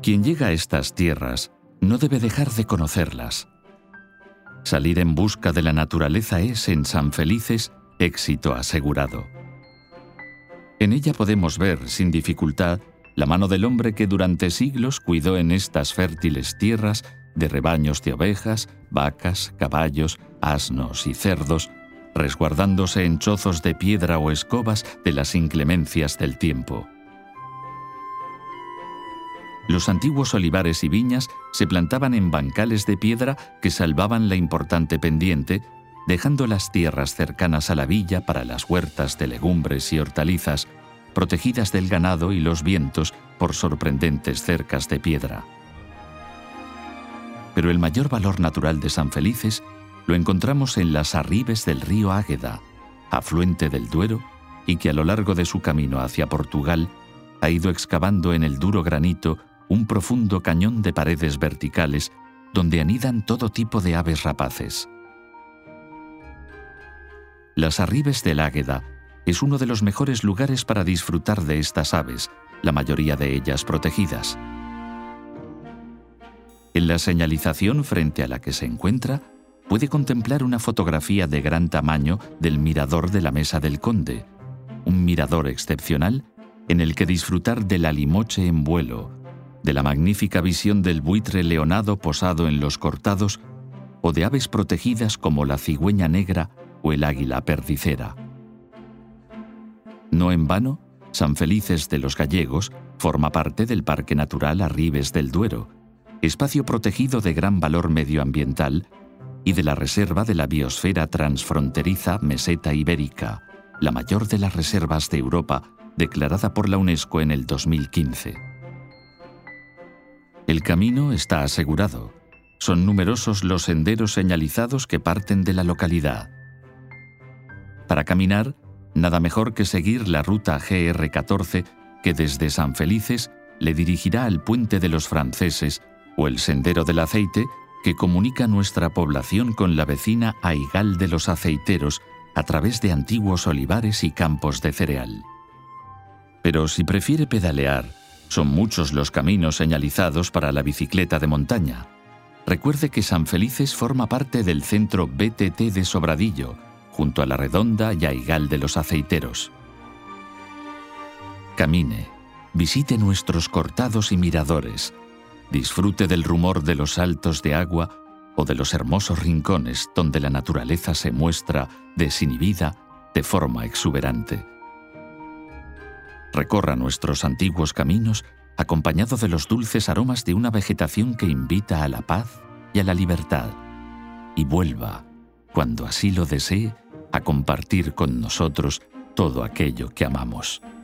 Quien llega a estas tierras no debe dejar de conocerlas. Salir en busca de la naturaleza es, en San Felices, éxito asegurado. En ella podemos ver, sin dificultad, la mano del hombre que durante siglos cuidó en estas fértiles tierras de rebaños de ovejas, vacas, caballos, asnos y cerdos, resguardándose en chozos de piedra o escobas de las inclemencias del tiempo. Los antiguos olivares y viñas se plantaban en bancales de piedra que salvaban la importante pendiente, dejando las tierras cercanas a la villa para las huertas de legumbres y hortalizas, protegidas del ganado y los vientos por sorprendentes cercas de piedra. Pero el mayor valor natural de San Felices lo encontramos en las arribes del río Águeda, afluente del Duero, y que a lo largo de su camino hacia Portugal ha ido excavando en el duro granito un profundo cañón de paredes verticales donde anidan todo tipo de aves rapaces. Las arribes del Águeda es uno de los mejores lugares para disfrutar de estas aves, la mayoría de ellas protegidas. En la señalización frente a la que se encuentra, puede contemplar una fotografía de gran tamaño del mirador de la Mesa del Conde, un mirador excepcional en el que disfrutar de la limoche en vuelo, de la magnífica visión del buitre leonado posado en los cortados o de aves protegidas como la cigüeña negra o el águila perdicera. No en vano, San Felices de los Gallegos forma parte del Parque Natural Arribes del Duero, espacio protegido de gran valor medioambiental, y de la Reserva de la Biosfera Transfronteriza Meseta Ibérica, la mayor de las reservas de Europa, declarada por la UNESCO en el 2015. El camino está asegurado. Son numerosos los senderos señalizados que parten de la localidad. Para caminar, nada mejor que seguir la ruta GR14 que desde San Felices le dirigirá al Puente de los Franceses o el Sendero del Aceite que comunica nuestra población con la vecina Aigal de los Aceiteros a través de antiguos olivares y campos de cereal. Pero si prefiere pedalear, son muchos los caminos señalizados para la bicicleta de montaña. Recuerde que San Felices forma parte del centro BTT de Sobradillo, junto a La Redonda y Aigal de los Aceiteros. Camine, visite nuestros cortados y miradores, disfrute del rumor de los saltos de agua o de los hermosos rincones donde la naturaleza se muestra desinhibida de forma exuberante. Recorra nuestros antiguos caminos acompañado de los dulces aromas de una vegetación que invita a la paz y a la libertad, y vuelva, cuando así lo desee, a compartir con nosotros todo aquello que amamos.